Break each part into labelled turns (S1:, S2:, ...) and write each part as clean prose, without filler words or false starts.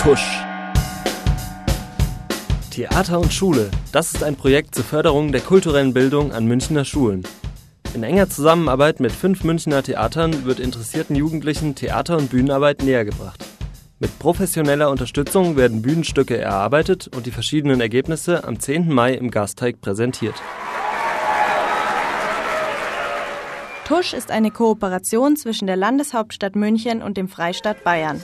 S1: Tusch. Theater und Schule, das ist ein Projekt zur Förderung der kulturellen Bildung an Münchner Schulen. In enger Zusammenarbeit mit 5 Münchner Theatern wird interessierten Jugendlichen Theater- und Bühnenarbeit nähergebracht. Mit professioneller Unterstützung werden Bühnenstücke erarbeitet und die verschiedenen Ergebnisse am 10. Mai im Gasteig präsentiert.
S2: Tusch ist eine Kooperation zwischen der Landeshauptstadt München und dem Freistaat Bayern.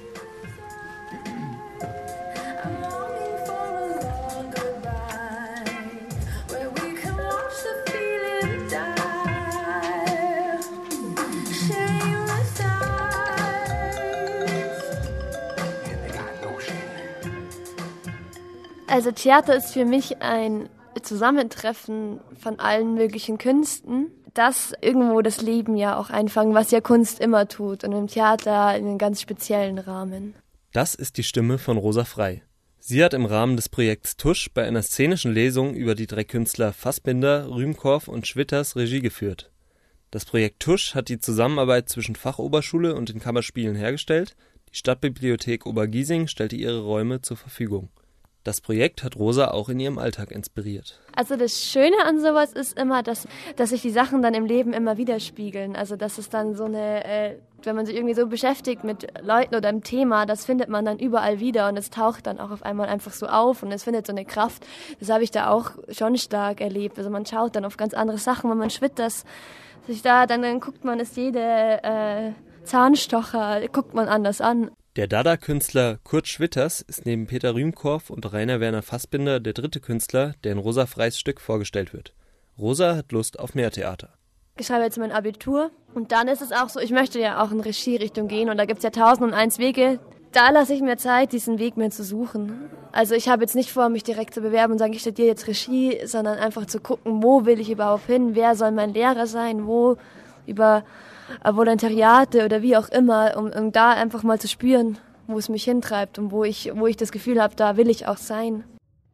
S3: Also Theater ist für mich ein Zusammentreffen von allen möglichen Künsten, das irgendwo das Leben ja auch einfangen, was ja Kunst immer tut und im Theater in einem ganz speziellen Rahmen.
S1: Das ist die Stimme von Rosa Frey. Sie hat im Rahmen des Projekts Tusch bei einer szenischen Lesung über die 3 Künstler Fassbinder, Rühmkorff und Schwitters Regie geführt. Das Projekt Tusch hat die Zusammenarbeit zwischen Fachoberschule und den Kammerspielen hergestellt. Die Stadtbibliothek Obergiesing stellte ihre Räume zur Verfügung. Das Projekt hat Rosa auch in ihrem Alltag inspiriert.
S3: Also das Schöne an sowas ist immer, dass sich die Sachen dann im Leben immer widerspiegeln. Also dass es dann so eine, wenn man sich irgendwie so beschäftigt mit Leuten oder einem Thema, das findet man dann überall wieder und es taucht dann auch auf einmal einfach so auf und es findet so eine Kraft. Das habe ich da auch schon stark erlebt. Also man schaut dann auf ganz andere Sachen, wenn man Schwitters sich da, dann guckt man es jede Zahnstocher, guckt man anders an.
S1: Der Dada-Künstler Kurt Schwitters ist neben Peter Rühmkorff und Rainer Werner Fassbinder der 3. Künstler, der in Rosa Freys Stück vorgestellt wird. Rosa hat Lust auf mehr Theater.
S3: Ich schreibe jetzt mein Abitur und dann ist es auch so, ich möchte ja auch in Regie-Richtung gehen und da gibt es ja 1001 Wege. Da lasse ich mir Zeit, diesen Weg mir zu suchen. Also ich habe jetzt nicht vor, mich direkt zu bewerben und sagen, ich studiere jetzt Regie, sondern einfach zu gucken, wo will ich überhaupt hin, wer soll mein Lehrer sein, wo über Volontariate oder wie auch immer, um da einfach mal zu spüren, wo es mich hintreibt und wo ich das Gefühl habe, da will ich auch sein.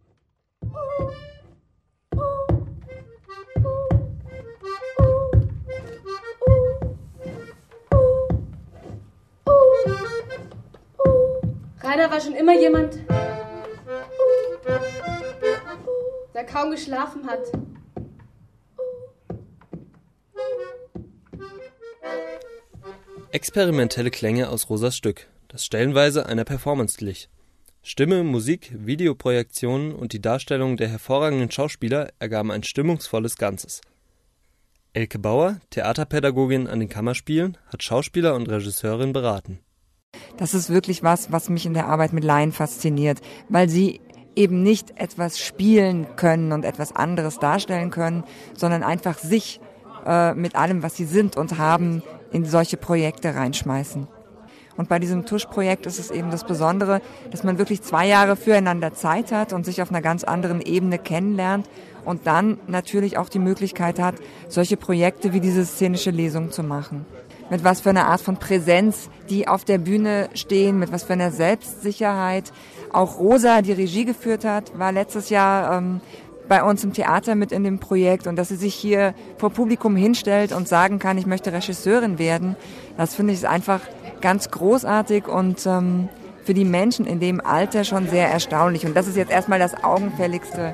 S4: Rainer war schon immer jemand, der kaum geschlafen hat.
S1: Experimentelle Klänge aus Rosas Stück, das stellenweise einer Performance glich. Stimme, Musik, Videoprojektionen und die Darstellung der hervorragenden Schauspieler ergaben ein stimmungsvolles Ganzes. Elke Bauer, Theaterpädagogin an den Kammerspielen, hat Schauspieler und Regisseurin beraten.
S5: Das ist wirklich was mich in der Arbeit mit Laien fasziniert, weil sie eben nicht etwas spielen können und etwas anderes darstellen können, sondern einfach sich mit allem, was sie sind und haben, in solche Projekte reinschmeißen. Und bei diesem Tusch-Projekt ist es eben das Besondere, dass man wirklich 2 Jahre füreinander Zeit hat und sich auf einer ganz anderen Ebene kennenlernt und dann natürlich auch die Möglichkeit hat, solche Projekte wie diese szenische Lesung zu machen. Mit was für einer Art von Präsenz die auf der Bühne stehen, mit was für einer Selbstsicherheit. Auch Rosa, die Regie geführt hat, war letztes Jahr bei uns im Theater mit in dem Projekt und dass sie sich hier vor Publikum hinstellt und sagen kann, ich möchte Regisseurin werden, das finde ich einfach ganz großartig und für die Menschen in dem Alter schon sehr erstaunlich. Und das ist jetzt erstmal das Augenfälligste.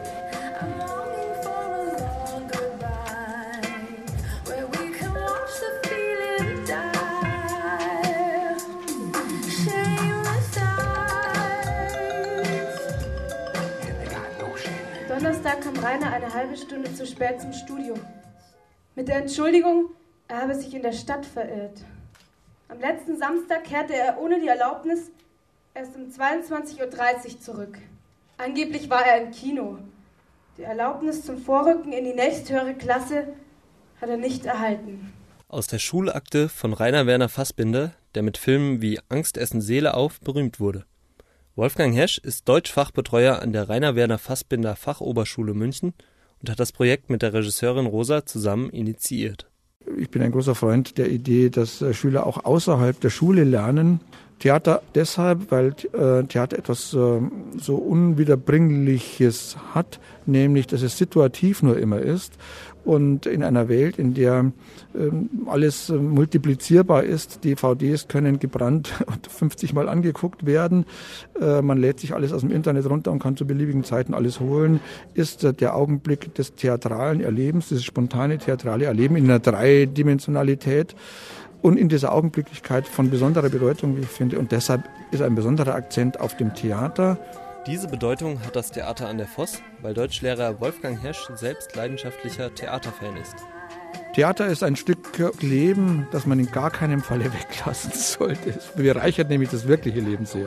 S4: Donnerstag kam Rainer eine halbe Stunde zu spät zum Studium. Mit der Entschuldigung, er habe sich in der Stadt verirrt. Am letzten Samstag kehrte er ohne die Erlaubnis erst um 22:30 Uhr zurück. Angeblich war er im Kino. Die Erlaubnis zum Vorrücken in die nächsthöhere Klasse hat er nicht erhalten.
S1: Aus der Schulakte von Rainer Werner Fassbinder, der mit Filmen wie Angst essen Seele auf berühmt wurde. Wolfgang Hesch ist Deutsch-Fachbetreuer an der Rainer Werner Fassbinder Fachoberschule München und hat das Projekt mit der Regisseurin Rosa zusammen initiiert.
S6: Ich bin ein großer Freund der Idee, dass Schüler auch außerhalb der Schule lernen. Theater deshalb, weil Theater etwas so Unwiederbringliches hat, nämlich, dass es situativ nur immer ist. Und in einer Welt, in der alles multiplizierbar ist, DVDs können gebrannt und 50 Mal angeguckt werden, man lädt sich alles aus dem Internet runter und kann zu beliebigen Zeiten alles holen, ist der Augenblick des theatralen Erlebens, dieses spontane theatrale Erleben in einer Dreidimensionalität und in dieser Augenblicklichkeit von besonderer Bedeutung, wie ich finde. Und deshalb ist ein besonderer Akzent auf dem Theater.
S1: Diese Bedeutung hat das Theater an der Voss, weil Deutschlehrer Wolfgang Hesch selbst leidenschaftlicher Theaterfan ist.
S6: Theater ist ein Stück Leben, das man in gar keinem Falle weglassen sollte. Es bereichert nämlich das wirkliche Leben sehr.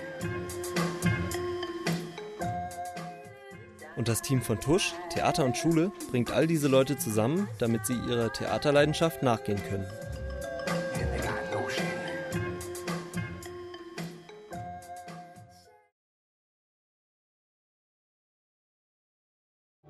S1: Und das Team von Tusch, Theater und Schule, bringt all diese Leute zusammen, damit sie ihrer Theaterleidenschaft nachgehen können.